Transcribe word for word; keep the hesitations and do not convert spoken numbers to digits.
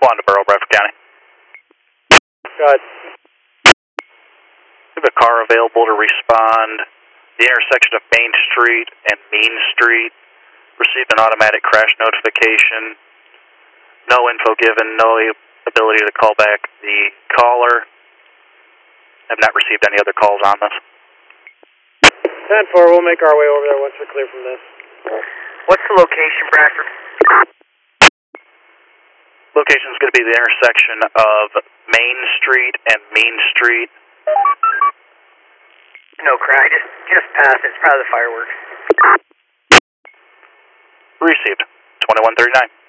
Respond to Borough, Bradford County. Go ahead. We have a car available to respond. The intersection of Main Street and Mean Street. Received an automatic crash notification. No info given, no ability to call back the caller. Have not received any other calls on this. ten four, we'll make our way over there once we're clear from this. What's the location, Bradford? Location is going to be the intersection of Main Street and Mean Street. No crash, just, just past it. It's probably the fireworks. Received. twenty-one thirty-nine.